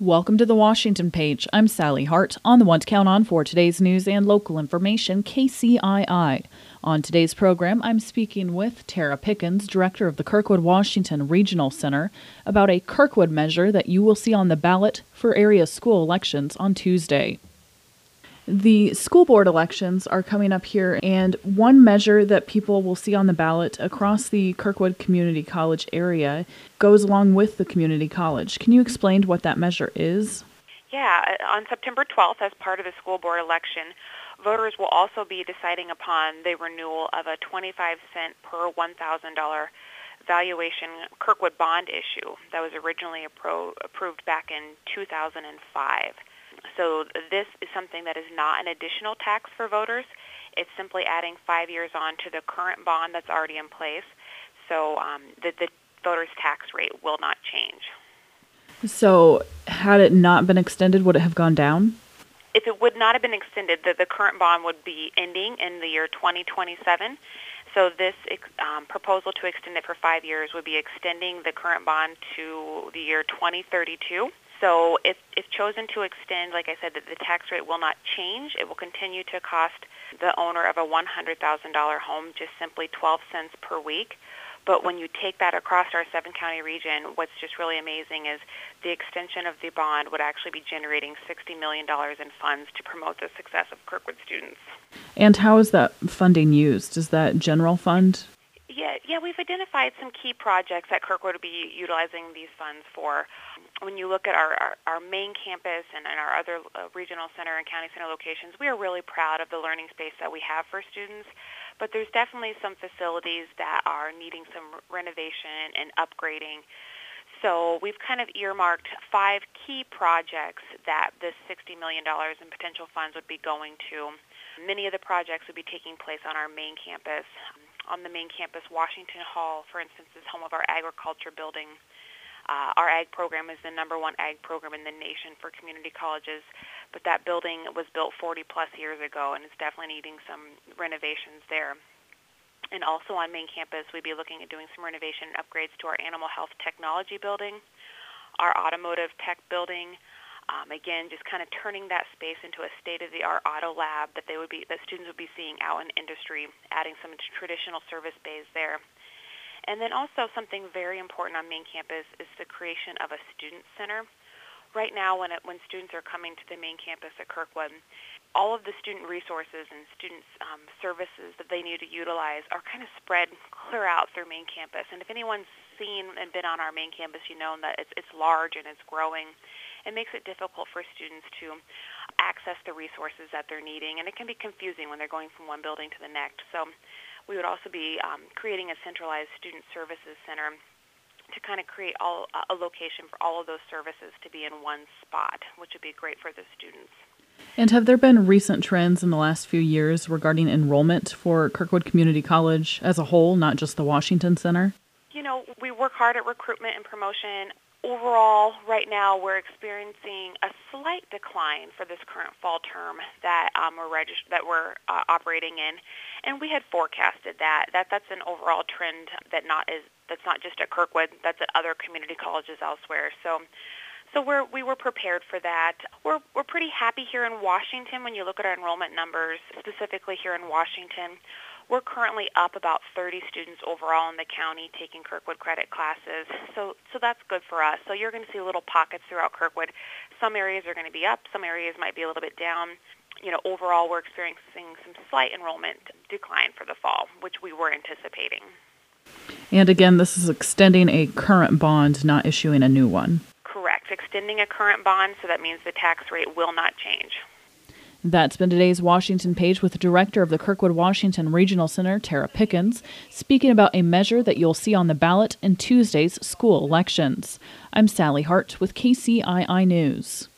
Welcome to the Washington Page. I'm Sally Hart, on the one to count on for today's news and local information, KCII. On today's program, I'm speaking with Tara Pickens, director of the Kirkwood Washington Regional Center, about a Kirkwood measure that you will see on the ballot for area school elections on Tuesday. The school board elections are coming up here, and one measure that people will see on the ballot across the Kirkwood Community College area goes along with the community college. Can you explain what that measure is? Yeah, on September 12th, as part of the school board election, voters will also be deciding upon the renewal of a 25-cent per $1,000 valuation Kirkwood bond issue that was originally approved back in 2005. So this is something that is not an additional tax for voters. It's simply adding 5 years on to the current bond that's already in place. So the voters' tax rate will not change. So had it not been extended, would it have gone down? If it would not have been extended, the current bond would be ending in the year 2027. So this proposal to extend it for 5 years would be extending the current bond to the year 2032. So if chosen to extend, like I said, the tax rate will not change. It will continue to cost the owner of a $100,000 home just simply 12 cents per week. But when you take that across our 7-county region, what's just really amazing is the extension of the bond would actually be generating $60 million in funds to promote the success of Kirkwood students. And how is that funding used? Is that general fund? Yeah, we've identified some key projects that Kirkwood will be utilizing these funds for. When you look at our main campus and our other regional center and county center locations, we are really proud of the learning space that we have for students, but there's definitely some facilities that are needing some renovation and upgrading. So we've kind of earmarked 5 key projects that this $60 million in potential funds would be going to. Many of the projects would be taking place on our main campus. On the main campus, Washington Hall, for instance, is home of our agriculture building. Our ag program is the #1 ag program in the nation for community colleges, but that building was built 40-plus years ago, and it's definitely needing some renovations there. And also on main campus, we'd be looking at doing some renovation and upgrades to our animal health technology building, our automotive tech building. Again, just kind of turning that space into a state-of-the-art auto lab that students would be seeing out in industry, adding some traditional service bays there. And then also something very important on main campus is the creation of a student center. Right now, when students are coming to the main campus at Kirkwood, all of the student resources and student services that they need to utilize are kind of spread clear out through main campus. And if anyone's seen and been on our main campus, you know that it's large and it's growing. It makes it difficult for students to access the resources that they're needing, and it can be confusing when they're going from one building to the next. So we would also be creating a centralized student services center to kind of create a location for all of those services to be in one spot, which would be great for the students. And have there been recent trends in the last few years regarding enrollment for Kirkwood Community College as a whole, not just the Washington Center? You know, we work hard at recruitment and promotion. Overall, right now, we're experiencing a slight decline for this current fall term that we're operating in, and we had forecasted that. That's an overall trend that's not just at Kirkwood, that's at other community colleges elsewhere. So we were prepared for that. We're pretty happy here in Washington when you look at our enrollment numbers, specifically here in Washington. We're currently up about 30 students overall in the county taking Kirkwood credit classes, so that's good for us. So you're going to see little pockets throughout Kirkwood. Some areas are going to be up, some areas might be a little bit down. You know, overall we're experiencing some slight enrollment decline for the fall, which we were anticipating. And again, this is extending a current bond, not issuing a new one. Correct. Extending a current bond, so that means the tax rate will not change. That's been today's Washington Page with the director of the Kirkwood Washington Regional Center, Tara Pickens, speaking about a measure that you'll see on the ballot in Tuesday's school elections. I'm Sally Hart with KCII News.